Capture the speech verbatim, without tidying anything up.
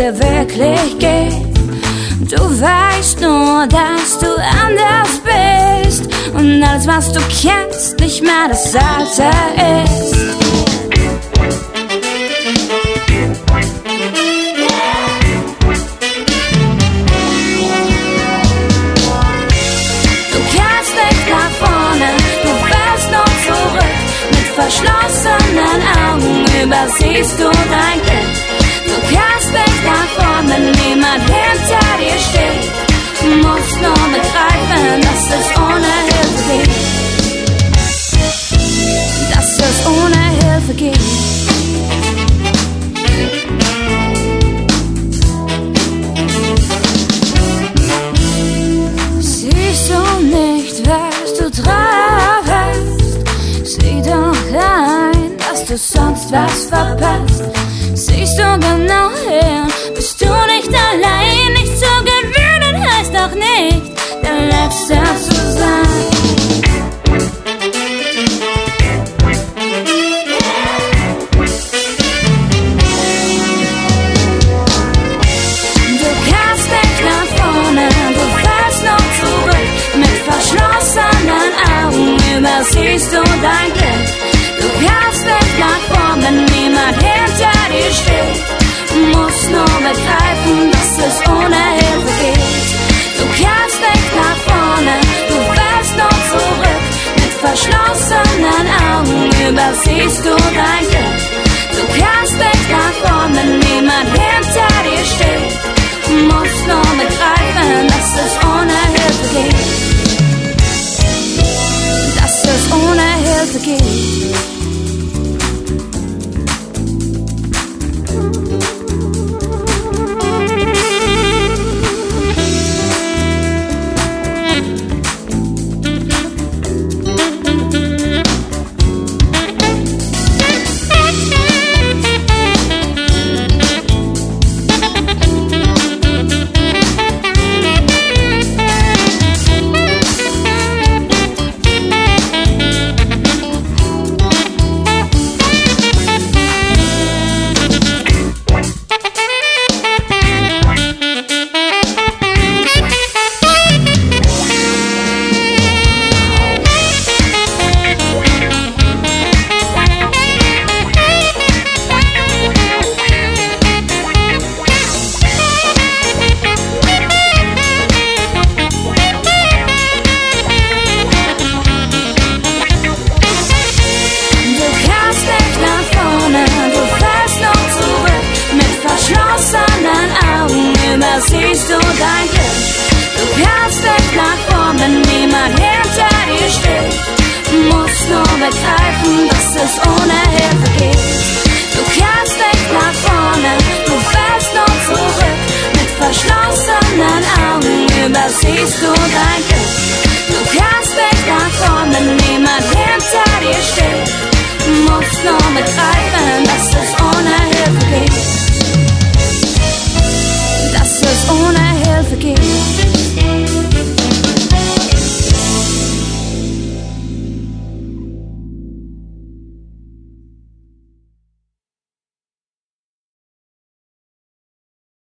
dir wirklich geht. Du weißt nur, dass du anders bist und alles, was du kennst, nicht mehr das Alte ist. Du kannst nicht nach vorne, du fällst nur zurück. Mit verschlossenen Augen übersiehst du dein Glück. Du kannst nicht nach vorne, niemand hinter dir steht. Du musst nur begreifen, dass es ohne Hilfe geht. Dass es ohne Hilfe geht. Siehst du nicht, was du drauf hast? Sieh doch ein, dass du sonst was verpasst. Siehst du genau hin, bist du nicht allein. Nicht zu gewinnen heißt doch nicht, der Letzte zu sein. Du kannst nicht nach vorne, du fällst noch zurück. Mit verschlossenen Augen übersiehst du dein Glück. Du kannst nicht nach vorne, niemand hinter dir steht. Du musst nur begreifen, dass es ohne Hilfe geht. Du kannst nicht nach vorne, du fällst noch zurück. Mit verschlossenen Augen übersiehst du dein Glück. Du kannst nicht nach vorne, niemand hinter dir steht. Du musst nur begreifen, dass es ohne Hilfe geht. Dass es ohne Hilfe geht. Siehst du dein Glück? Du kannst nicht nach vorne, niemand hinter dir steht. Du musst nur begreifen, dass es ohne Hilfe geht. Du kannst nicht nach vorne, du fällst nur zurück. Mit verschlossenen Augen übersiehst du dein Glück. Du kannst nicht nach vorne, niemand hinter dir steht. Du musst nur begreifen, dass es ohne Hilfe geht.